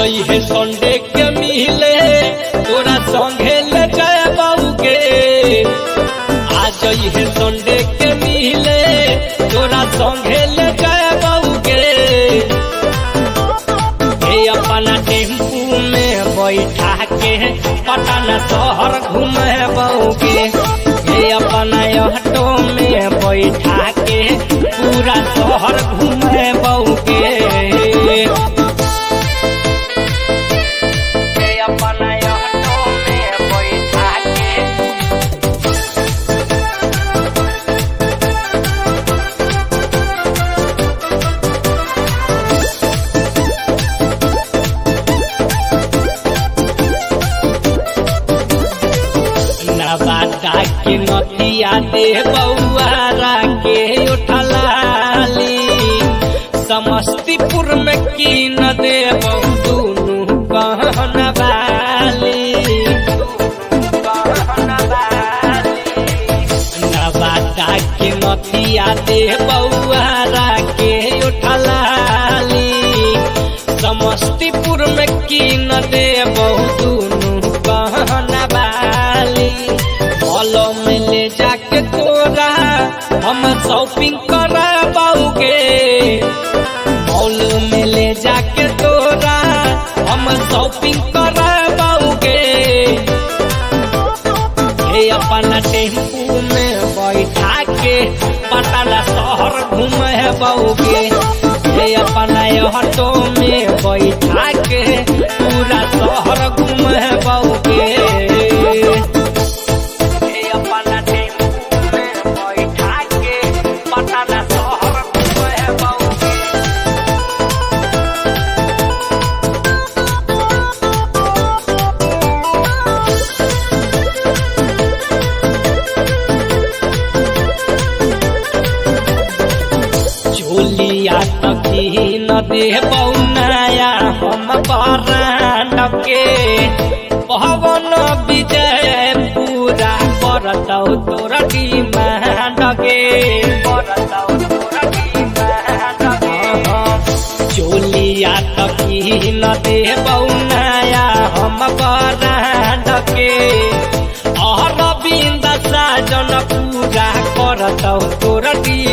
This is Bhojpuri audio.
जई है संडे के मिले तोरा संगे ले जाए बाबू के। आ जई है संडे के मिले तोरा संगे ले जाए बाबू के। हे अपना टेम्पू में बैठा के पटना शहर घूमे बाबू के। हे अपना ऑटो में बैठा के पूरा शहर घूमे बाबू के। नवादा के नदिया दे बउआरा के उठलाली। समस्तीपुर में की न दे दुनू कहनवाली। नवादा के नदिया दे बउआरा के उठलाली। समस्तीपुर में की न दे दुनू कहनवाली। मॉलों में ले जाके तोरा हम शॉपिंग कराबाऊगे। मॉल में ले जाके तोरा हम शॉपिंग कराबाऊगे। हे अपना टेम्पू में बैठा के पटना शहर घूमेबाऊगे। हे अपना ऑटो में बैठा के पूरा शहर घूमेबाऊगे। चोलिया तकी न दे बउनाया हम बरांड के। पवन विजय पूरा करतौ तोरा डिमांड के। चोलिया तकी न दे बउ